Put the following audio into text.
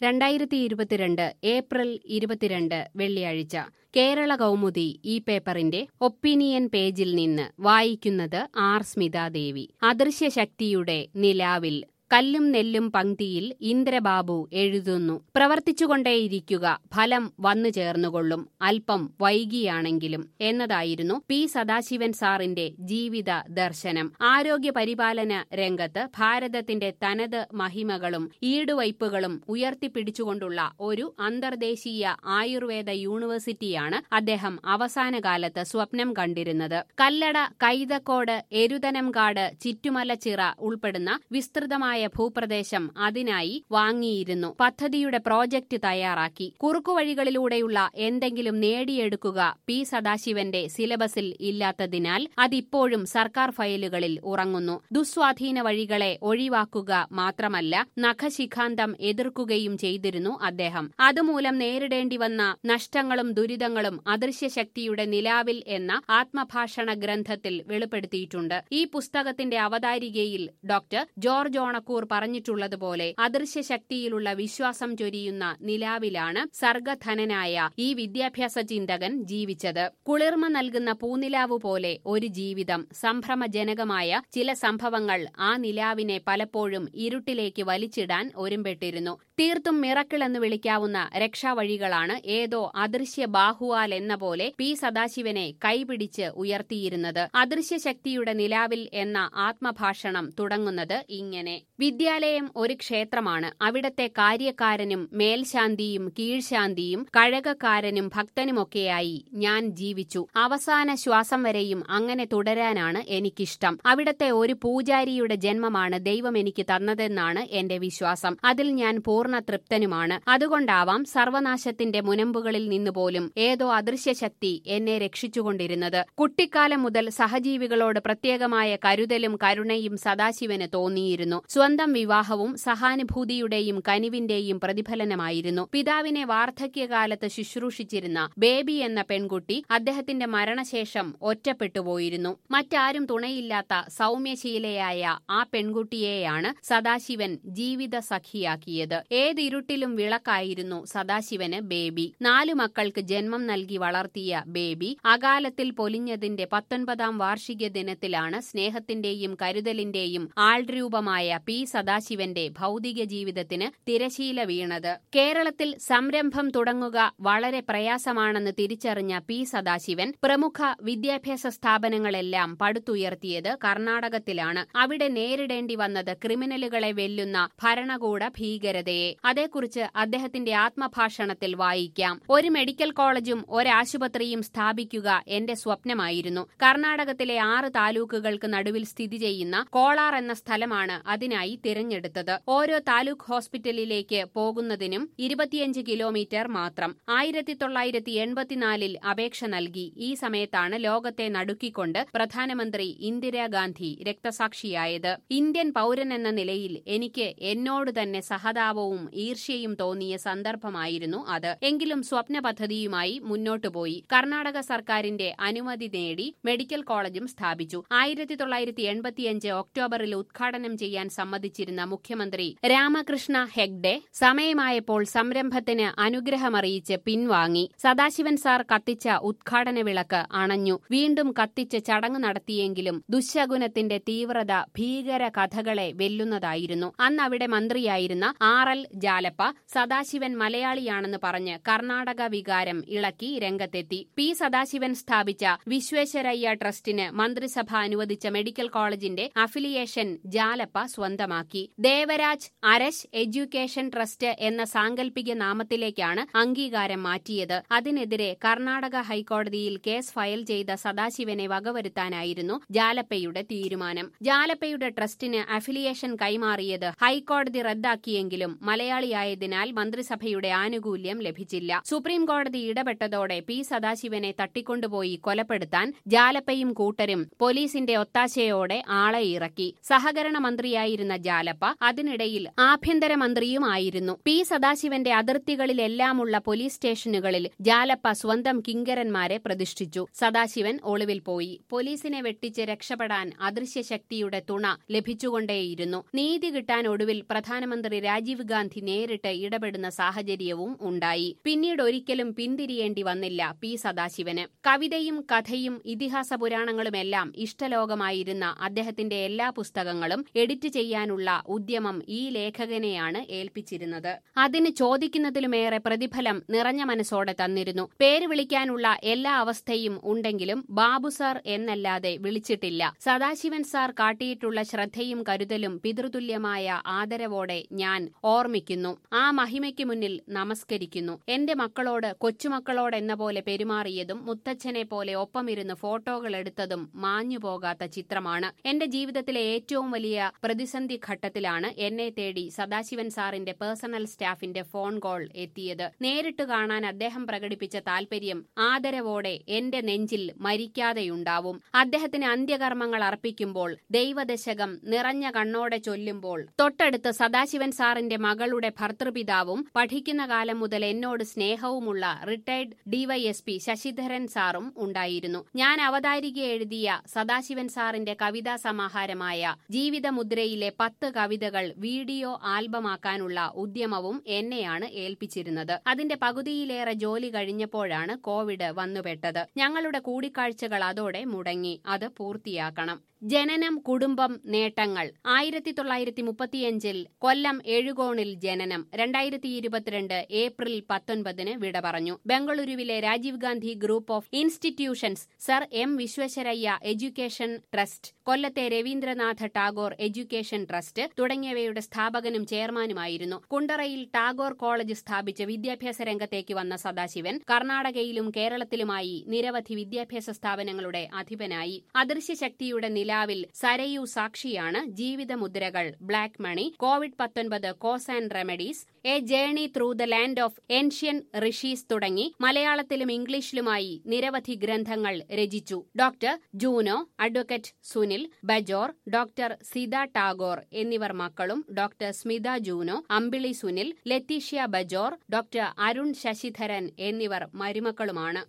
2022 April 22 വെള്ളിയാഴ്ച കേരള കൗമുദി ഈ പേപ്പറിന്റെ ഒപ്പീനിയൻ പേജിൽ നിന്ന് വായിക്കുന്നത് ആർ സ്മിതാദേവി. അദൃശ്യശക്തിയുടെ നിലാവിൽ കല്ലും നെല്ലും പംക്തിയിൽ ഇന്ദ്രബാബു എഴുതുന്നു. പ്രവർത്തിച്ചുകൊണ്ടേയിരിക്കുക, ഫലം വന്നു ചേർന്നുകൊള്ളും, അല്പം വൈകിയാണെങ്കിലും എന്നതായിരുന്നു പി സദാശിവൻ സാറിന്റെ ജീവിത ദർശനം. ആരോഗ്യ പരിപാലന രംഗത്ത് ഭാരതത്തിന്റെ തനത് മഹിമകളും ഈടുവയ്പുകളും ഉയർത്തിപ്പിടിച്ചുകൊണ്ടുള്ള ഒരു അന്തർദേശീയ ആയുർവേദ യൂണിവേഴ്സിറ്റിയാണ് അദ്ദേഹം അവസാന കാലത്ത് സ്വപ്നം കണ്ടിരുന്നത്. കല്ലട, കൈതക്കോട്, എരുതനംകാട്, ചിറ്റുമലച്ചിറ ഉൾപ്പെടുന്ന വിസ്തൃതമായ ഭൂപ്രദേശം അതിനായി വാങ്ങിയിരുന്നു. പദ്ധതിയുടെ പ്രോജക്റ്റ് തയ്യാറാക്കി. കുറുക്കുവഴികളിലൂടെയുള്ള എന്തെങ്കിലും നേടിയെടുക്കുക പി സദാശിവന്റെ സിലബസിൽ ഇല്ലാത്തതിനാൽ അതിപ്പോഴും സർക്കാർ ഫയലുകളിൽ ഉറങ്ങുന്നു. ദുസ്വാധീന വഴികളെ ഒഴിവാക്കുക മാത്രമല്ല, നഖശിഖാന്തം എതിർക്കുകയും ചെയ്തിരുന്നു അദ്ദേഹം. അതുമൂലം നേരിടേണ്ടി വന്ന നഷ്ടങ്ങളും ദുരിതങ്ങളും അദൃശ്യശക്തിയുടെ നിലാവിൽ എന്ന ആത്മഭാഷണ ഗ്രന്ഥത്തിൽ വെളിപ്പെടുത്തിയിട്ടുണ്ട്. ഈ പുസ്തകത്തിന്റെ അവതാരികയിൽ ഡോക്ടർ ജോർജ് ഓണക്കൂർ പറഞ്ഞിട്ടുള്ളതുപോലെ അദൃശ്യശക്തിയിലുള്ള വിശ്വാസം ചൊരിയുന്ന നിലാവിലാണ് സർഗധനനായ ഈ വിദ്യാഭ്യാസ ചിന്തകൻ ജീവിച്ചത്. കുളിർമ നൽകുന്ന പൂനിലാവു പോലെ ഒരു ജീവിതം. സംഭ്രമജനകമായ ചില സംഭവങ്ങൾ ആ നിലാവിനെ പലപ്പോഴും ഇരുട്ടിലേക്ക് വലിച്ചിടാൻ ഒരുമ്പെട്ടിരുന്നു. തീർത്തും മിറക്കിളെന്ന് വിളിക്കാവുന്ന രക്ഷാവഴികളാണ് ഏതോ അദൃശ്യ ബാഹുവാൽ എന്ന പോലെ പി സദാശിവനെ കൈപിടിച്ച് ഉയർത്തിയിരുന്നത്. അദൃശ്യശക്തിയുടെ നിലാവിൽ എന്ന ആത്മഭാഷണം തുടങ്ങുന്നത് ഇങ്ങനെ: വിദ്യാലയം ഒരു ക്ഷേത്രമാണ്. അവിടത്തെ കാര്യക്കാരനും മേൽശാന്തിയും കീഴ്ശാന്തിയും കഴകക്കാരനും ഭക്തനുമൊക്കെയായി ഞാൻ ജീവിച്ചു. അവസാന ശ്വാസം വരെയും അങ്ങനെ തുടരാനാണ് എനിക്കിഷ്ടം. അവിടത്തെ ഒരു പൂജാരിയുടെ ജന്മമാണ് ദൈവം എനിക്ക് തന്നതെന്നാണ് എന്റെ വിശ്വാസം. അതിൽ ഞാൻ പൂർണ്ണ തൃപ്തനുമാണ്. അതുകൊണ്ടാവാം സർവനാശത്തിന്റെ മുനമ്പുകളിൽ നിന്നുപോലും ഏതോ അദൃശ്യശക്തി എന്നെ രക്ഷിച്ചുകൊണ്ടിരുന്നത്. കുട്ടിക്കാലം മുതൽ സഹജീവികളോട് പ്രത്യേകമായ കരുതലും കരുണയും സദാശിവന് തോന്നിയിരുന്നു. സ്വന്തം വിവാഹവും സഹാനുഭൂതിയുടെയും കനിവിന്റെയും പ്രതിഫലനമായിരുന്നു. പിതാവിനെ വാർദ്ധക്യകാലത്ത് ശുശ്രൂഷിച്ചിരുന്ന ബേബി എന്ന പെൺകുട്ടി അദ്ദേഹത്തിന്റെ മരണശേഷം ഒറ്റപ്പെട്ടുപോയിരുന്നു. മറ്റാരും തുണയില്ലാത്ത സൗമ്യശീലയായ ആ പെൺകുട്ടിയെയാണ് സദാശിവൻ ജീവിത സഖിയാക്കിയത്. ഏതിരുട്ടിലും വിളക്കായിരുന്നു സദാശിവന് ബേബി. 4 മക്കൾക്ക് ജന്മം നൽകി വളർത്തിയ ബേബി അകാലത്തിൽ പൊലിഞ്ഞതിന്റെ 19ാം വാർഷിക ദിനത്തിലാണ് സ്നേഹത്തിന്റെയും കരുതലിന്റെയും ആൾരൂപമായ പി സദാശിവന്റെ ഭൗതിക ജീവിതത്തിന് തിരശീല വീണത്. കേരളത്തിൽ സംരംഭം തുടങ്ങുക വളരെ പ്രയാസമാണെന്ന് തിരിച്ചറിഞ്ഞ പി സദാശിവൻ പ്രമുഖ വിദ്യാഭ്യാസ സ്ഥാപനങ്ങളെല്ലാം പടുത്തുയർത്തിയത് കർണാടകത്തിലാണ്. അവിടെ നേരിടേണ്ടി വന്നത് ക്രിമിനലുകളെ വെല്ലുന്ന ഭരണകൂട ഭീകരതയെ. അതേക്കുറിച്ച് അദ്ദേഹത്തിന്റെ ആത്മഭാഷണത്തിൽ വായിക്കാം: ഒരു മെഡിക്കൽ കോളേജും ഒരാശുപത്രിയും സ്ഥാപിക്കുക എന്റെ സ്വപ്നമായിരുന്നു. കർണാടകത്തിലെ 6 താലൂക്കുകൾക്ക് നടുവിൽ സ്ഥിതി ചെയ്യുന്ന കോളാർ എന്ന സ്ഥലമാണ് അതിനായി തിരഞ്ഞെടുത്തത്. ഓരോ താലൂക്ക് ഹോസ്പിറ്റലിലേക്ക് പോകുന്നതിനും 25 കിലോമീറ്റർ മാത്രം. 1984 അപേക്ഷ നൽകി. ഈ സമയത്താണ് ലോകത്തെ നടുക്കിക്കൊണ്ട് പ്രധാനമന്ത്രി ഇന്ദിരാഗാന്ധി രക്തസാക്ഷിയായത്. ഇന്ത്യൻ പൗരനെന്ന നിലയിൽ എനിക്ക് എന്നോട് തന്നെ സഹതാപവും ഈർഷ്യയും തോന്നിയ സന്ദർഭമായിരുന്നു അത്. എങ്കിലും സ്വപ്ന പദ്ധതിയുമായി മുന്നോട്ടുപോയി. കർണാടക സർക്കാരിന്റെ അനുമതി നേടി മെഡിക്കൽ കോളേജും സ്ഥാപിച്ചു. 1985 ഒക്ടോബറിൽ ഉദ്ഘാടനം ചെയ്യാൻ സമ്മതിച്ചിരുന്ന മുഖ്യമന്ത്രി രാമകൃഷ്ണ ഹെഗ്ഡെ സമയമായപ്പോൾ സംരംഭത്തിന് അനുഗ്രഹമറിയിച്ച് പിൻവാങ്ങി. സദാശിവൻ സാർ കത്തിച്ച ഉദ്ഘാടന വിളക്ക് അണഞ്ഞു. വീണ്ടും കത്തിച്ച് ചടങ്ങ് നടത്തിയെങ്കിലും ദുശ്ശകുനത്തിന്റെ തീവ്രത ഭീകര കഥകളെ വെല്ലുന്നതായിരുന്നു. അന്ന് അവിടെ മന്ത്രിയായിരുന്ന RL ജാലപ്പ സദാശിവൻ മലയാളിയാണെന്ന് പറഞ്ഞ് കർണാടക വികാരം ഇളക്കി രംഗത്തെത്തി. പി സദാശിവൻ സ്ഥാപിച്ച വിശ്വേശ്വരയ്യ ട്രസ്റ്റിന് മന്ത്രിസഭ അനുവദിച്ച മെഡിക്കൽ കോളേജിന്റെ അഫിലിയേഷൻ ജാലപ്പ സ്വന്തമാക്കി. ദേവരാജ് അരശ് എഡ്യൂക്കേഷൻ ട്രസ്റ്റ് എന്ന സാങ്കല്പിക നാമത്തിലേക്കാണ് അംഗീകാരം മാറ്റിയത്. അതിനെതിരെ കർണാടക ഹൈക്കോടതിയിൽ കേസ് ഫയൽ ചെയ്ത സദാശിവനെ വകവരുത്താനായിരുന്നു ജാലപ്പയുടെ തീരുമാനം. ജാലപ്പയുടെ ട്രസ്റ്റിന് അഫിലിയേഷൻ കൈമാറിയത് ഹൈക്കോടതി റദ്ദാക്കിയെങ്കിലും മലയാളിയായതിനാൽ മന്ത്രിസഭയുടെ ആനുകൂല്യം ലഭിച്ചില്ല. സുപ്രീം കോടതി ഇടപെട്ടതോടെ പി സദാശിവനെ തട്ടിക്കൊണ്ടുപോയി കൊലപ്പെടുത്താൻ ജാലപ്പയും കൂട്ടരും പോലീസിന്റെ ഒത്താശയോടെ ആളെ ഇറക്കി. സഹകരണ മന്ത്രിയായിരുന്ന ജാലപ്പ അതിനിടയിൽ ആഭ്യന്തരമന്ത്രിയുമായിരുന്നു. പി സദാശിവന്റെ അതിർത്തികളിലെല്ലാമുള്ള പോലീസ് സ്റ്റേഷനുകളിൽ ജാലപ്പ സ്വന്തം കിങ്കരന്മാരെ പ്രതിഷ്ഠിച്ചു. സദാശിവൻ ഒളിവിൽ പോയി. പോലീസിനെ വെട്ടിച്ച് രക്ഷപ്പെടാൻ അദൃശ്യശക്തിയുടെ തുണ ലഭിച്ചുകൊണ്ടേയിരുന്നു. നീതി കിട്ടാൻ ഒടുവിൽ പ്രധാനമന്ത്രി രാജീവ് ഗാന്ധി നേരിട്ട് ഇടപെടുന്ന സാഹചര്യവും ഉണ്ടായി. പിന്നീട് ഒരിക്കലും പിന്തിരിയേണ്ടി വന്നില്ല പി സദാശിവന്. കവിതയും കഥയും ഇതിഹാസ പുരാണങ്ങളുമെല്ലാം ഇഷ്ടലോകമായിരുന്ന അദ്ദേഹത്തിന്റെ എല്ലാ പുസ്തകങ്ങളും എഡിറ്റ് ചെയ്യാനുള്ള ഉദ്യമം ഈ ലേഖകനെയാണ് ഏൽപ്പിച്ചിരുന്നത്. അതിന് ചോദിക്കുന്നതിലുമേറെ പ്രതിഫലം നിറഞ്ഞ മനസ്സോടെ തന്നിരുന്നു. പേര് വിളിക്കാനുള്ള എല്ലാ അവസ്ഥയും ഉണ്ടെങ്കിലും ബാബു സാർ എന്നല്ലാതെ വിളിച്ചിട്ടില്ല. സദാശിവൻ സാർ കാട്ടിയിട്ടുള്ള ശ്രദ്ധയും കരുതലും പിതൃതുല്യമായ ആദരവോടെ ഞാൻ ഓർമ്മിക്കുന്നു. ആ മഹിമയ്ക്ക് മുന്നിൽ നമസ്കരിക്കുന്നു. എന്റെ മക്കളോട് കൊച്ചുമക്കളോടെന്ന പോലെ പെരുമാറിയതും മുത്തച്ഛനെ പോലെ ഒപ്പമിരുന്ന് ഫോട്ടോകൾ എടുത്തതും മാഞ്ഞുപോകാത്ത ചിത്രമാണ്. എന്റെ ജീവിതത്തിലെ ഏറ്റവും വലിയ പ്രതിസന്ധി ഘട്ടത്തിലാണ് എന്നെ തേടി സദാശിവൻ സാറിന്റെ പേഴ്സണൽ സ്റ്റാഫിന്റെ ഫോൺ കോൾ എത്തിയത്. നേരിട്ട് കാണാൻ അദ്ദേഹം പ്രകടിപ്പിച്ച താൽപര്യം ആദരവോടെ എന്റെ നെഞ്ചിൽ മരിക്കാതെയുണ്ടാവും. അദ്ദേഹത്തിന് അന്ത്യകർമ്മങ്ങൾ അർപ്പിക്കുമ്പോൾ, ദൈവദശകം നിറഞ്ഞ കണ്ണോടെ ചൊല്ലുമ്പോൾ തൊട്ടടുത്ത് സദാശിവൻ സാറിന്റെ മകളുടെ ഭർതൃപിതാവും പഠിക്കുന്ന കാലം മുതൽ എന്നോട് സ്നേഹവുമുള്ള റിട്ടയർഡ് ഡിവൈഎസ്പി ശശിധരൻ സാറും ഉണ്ടായിരുന്നു. ഞാൻ അവതാരിക എഴുതിയ സദാശിവൻ സാറിന്റെ കവിതാ സമാഹാരമായ ജീവിതമുദ്രയിലെ 10 കവിതകൾ വീഡിയോ ആൽബമാക്കാനുള്ള ഉദ്യമവും എന്നെയാണ് ഏൽപ്പിച്ചിരുന്നത്. അതിന്റെ പകുതിയിലേറെ ജോലി കഴിഞ്ഞപ്പോഴാണ് കോവിഡ് വന്നുപെട്ടത്. ഞങ്ങളുടെ കൂടിക്കാഴ്ചകൾ അതോടെ മുടങ്ങി. അത് പൂർത്തിയാക്കണം. ജനനം, കുടുംബം, നേട്ടങ്ങൾ. 1935 കൊല്ലം എഴുകോണിൽ ജനനം. 2022 ഏപ്രിൽ 19 വിട പറഞ്ഞു. ബംഗളൂരുവിലെ Rajiv Gandhi group of institutions, sir M Visvesvaraya education trust, കൊല്ലത്തെ രവീന്ദ്രനാഥ ടാഗോർ എഡ്യൂക്കേഷൻ ട്രസ്റ്റ് തുടങ്ങിയവയുടെ സ്ഥാപകനും ചെയർമാനുമായിരുന്നു. കുണ്ടറയിൽ ടാഗോർ കോളേജ് സ്ഥാപിച്ച് വിദ്യാഭ്യാസ രംഗത്തേക്ക് വന്ന സദാശിവൻ കർണാടകയിലും കേരളത്തിലുമായി നിരവധി വിദ്യാഭ്യാസ സ്ഥാപനങ്ങളുടെ അധിപനായി. അദൃശ്യശക്തിയുടെ നിലാവിൽ സരയു സാക്ഷിയാണ്, ജീവിതമുദ്രകൾ, black money, COVID-19 cause and remedies, a journey through the land of ancient rishis തുടങ്ങി മലയാളത്തിലും ഇംഗ്ലീഷിലുമായി നിരവധി ഗ്രന്ഥങ്ങൾ രചിച്ചു. Doctor Juno, advocate Sunil Bajor, doctor Sita Tagore എന്നിവർ മക്കളും doctor Smitha Juno, Ambili Sunil, Laetitia Bajor, doctor Arun Sasidharan എന്നിവർ മരുമക്കളുമാണ്.